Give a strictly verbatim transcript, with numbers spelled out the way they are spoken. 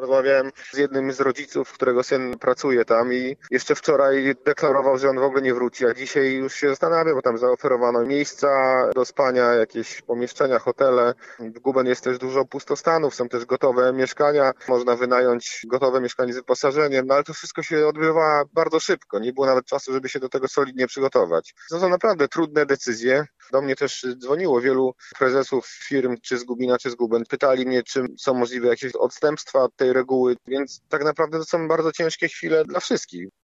Rozmawiałem z jednym z rodziców, którego syn pracuje tam i jeszcze wczoraj deklarował, że on w ogóle nie wróci, a dzisiaj już się zastanawia, bo tam zaoferowano miejsca do spania, jakieś pomieszczenia, hotele. W Guben jest też dużo pustostanów, są też gotowe mieszkania, można wynająć gotowe mieszkanie z wyposażeniem, no ale to wszystko się odbywa bardzo szybko, nie było nawet czasu, żeby się do tego solidnie przygotować. To są naprawdę trudne decyzje. Do mnie też dzwoniło wielu prezesów firm, czy z Gubina, czy z Guben. Pytali mnie, czy są możliwe jakieś odstępstwa od tej reguły, więc tak naprawdę to są bardzo ciężkie chwile dla wszystkich.